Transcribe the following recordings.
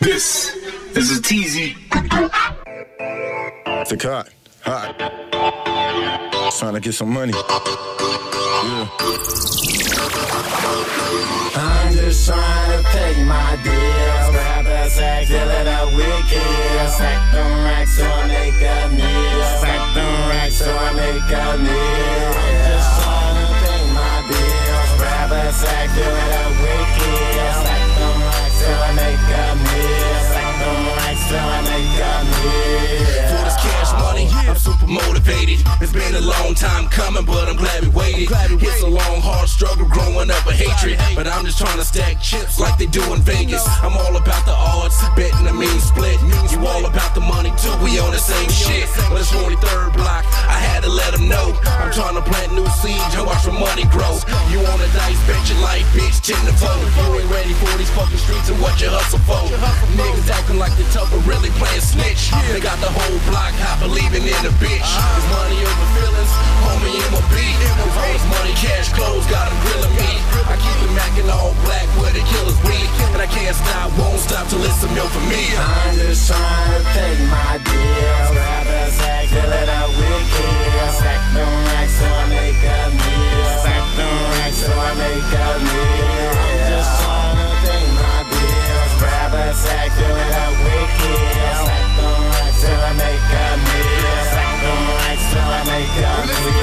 This is a TZ. It's a cut. Hot. Trying to get some money. Yeah. I'm just trying to pay my bills. Grab a sack, fill it up with kills. Stack them racks so I make a meal. Stack them racks so I make a meal. I'm just trying to pay my bills. Grab a sack, fill it up with kills. Stack them racks so I make a meal. Stack them racks so I make a meal. For this cash money, I'm super motivated. It's been a long time coming, but I'm glad we waited. It's a long, hard struggle growing up with hatred, but I'm just trying to stack chips like they do in Vegas. I'm all about the odds, betting a mean split. You all about the money too, we on the same shit. But it's 43rd block, I had to let them know. I'm trying to plant new seeds and watch my money grow. You on the dice, bet your life, bitch, 10 to vote. You ain't ready for these fucking streets and what you hustle for. Niggas acting like they tough, but really playing snitch. They got the whole block hot, believing in a bitch. It's money over feelings, homie, MOB. With all this money, cash, clothes, got them grilling me. I keep it macking all black where the killers weed. And I can't stop, won't stop till it's some milk for me. I'm just trying to pay my bills. Grab a sack, fill it up with kills. Stack them racks so I make a meal. Stack them racks so I make a meal. I'm just trying to pay my bills. Grab a sack, fill it up with kills. Stack them racks so I make a meal. Stack them racks so I make a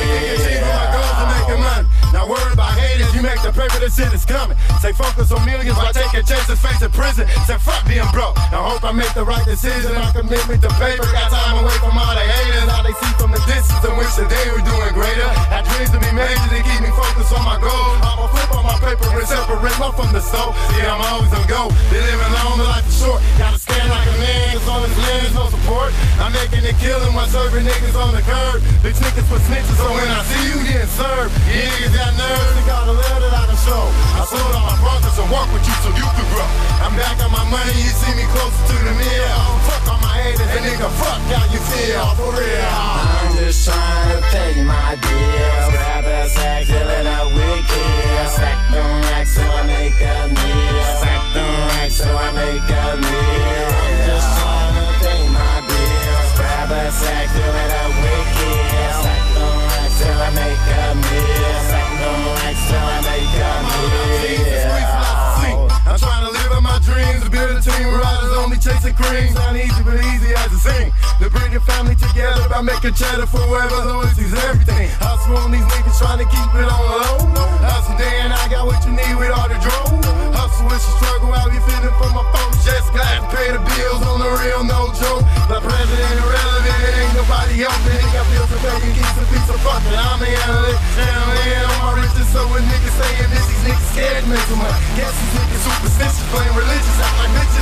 meal. Not worried about haters, you make the paper, the shit is coming. Say focus on millions while taking chances, facing prison. Say fuck being broke. I hope I make the right decision. I commitment to paper, got time away from all the haters. All they see from the distance and wish that they were doing greater. Had dreams to be major to keep me focused on my goal. I'ma flip on my paper and separate love from the soul. Yeah, I'm always on go. They living long, but life is short. Gotta stand like a man, cause on this land is no support. I'm making it killing while serving niggas on the curb. Bitch niggas for snitches, so when I see you getting served, you niggas got nerves, they got a little that I can show. I sold all my brothers and walk with you so you could grow. I'm back on my money, you see me closer to the mill. Fuck all my haters, and nigga, fuck how you feel, for real. I'm just trying to pay my bills. Grab a sack, fill it up with kills. Stack them racks so I make a meal. Stack them racks so I make a meal. I'm just trying to pay my bills. Grab a sack, fill it up with kills. Stack them racks so I make a meal. Stack them racks so I make a meal. I'm trying to live out my dreams, to build a team of riders only chasing cream. Not easy, but easy as it seems. To bring the family together by making cheddar forever, loyalty's everything. Hustle on these niggas trying to keep it on the low. Hustle day and I got what you need with all the drone. Hustle is a struggle, I'll be feeling for my folks. Just glad to pay the bills on the real, no joke. The president irrelevant, it ain't nobody helping. He got bills to pay and keep some piece of fucking. I'm the analyst, and I'm on my riches. So when niggas saying this, these niggas scared to make some money. Guess these niggas superstitious, playing religious, act like bitches.